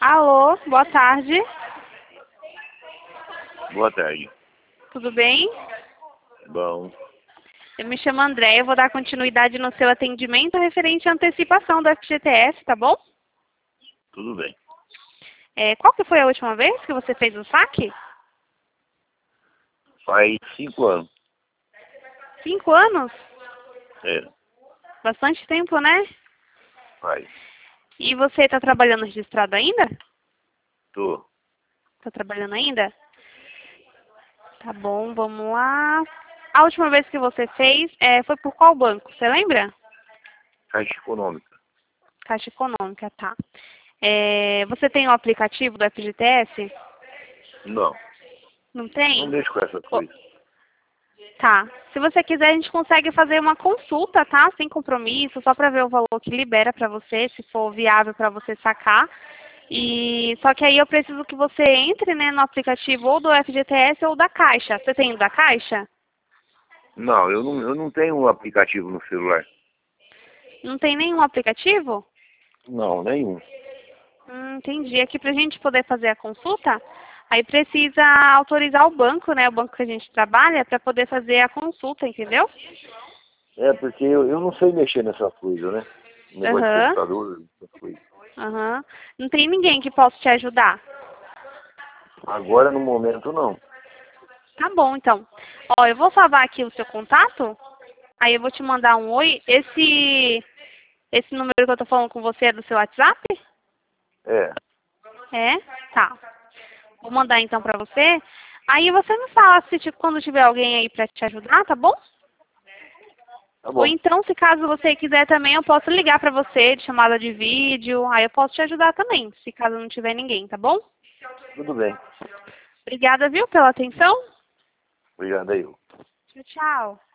Alô, boa tarde. Boa tarde. Tudo bem? Bom, Eu me chamo André, eu vou dar continuidade no seu atendimento referente à antecipação do FGTS, tá bom? tudo bem. Qual que foi a última vez que você fez o saque? Faz 5 anos. 5 anos? É, Bastante tempo, né? faz. E você está trabalhando registrado ainda? Tô. Está trabalhando ainda? Tá bom, vamos lá. A última vez que você fez, foi por qual banco? Você lembra? Caixa Econômica. Caixa Econômica, tá. Você tem o aplicativo do FGTS? Não, Não não tem? deixo com essa coisa. Tá. Se você quiser, a gente consegue fazer uma consulta, tá? Sem compromisso, só para ver o valor que libera para você, se for viável para você sacar. E só que aí eu preciso que você entre, né, no aplicativo ou do FGTS ou da Caixa. Você tem o da Caixa? Não, eu não tenho um aplicativo no celular. Não tem nenhum aplicativo? Não, nenhum. Entendi. Aqui para a gente poder fazer a consulta, aí precisa autorizar o banco, né, o banco que a gente trabalha, para poder fazer a consulta, entendeu? É, porque eu não sei mexer nessa coisa, né? Negócio de Aham. computador, essas coisas. Aham. Não tem ninguém que possa te ajudar. Agora, no momento, não. Tá bom, então. Ó, eu vou salvar aqui o seu contato, aí eu vou te mandar um oi. Esse número que eu tô falando com você é do seu WhatsApp? É, É? Tá. Vou mandar então pra você. Aí você me fala se tipo, quando tiver alguém aí pra te ajudar, tá bom? tá Ou bom. então, se caso você quiser também, eu posso ligar pra você de chamada de vídeo. Aí eu posso te ajudar também, se caso não tiver ninguém, tá bom? Tudo bem. Obrigada, viu, pela atenção. Obrigado aí. Tchau, tchau.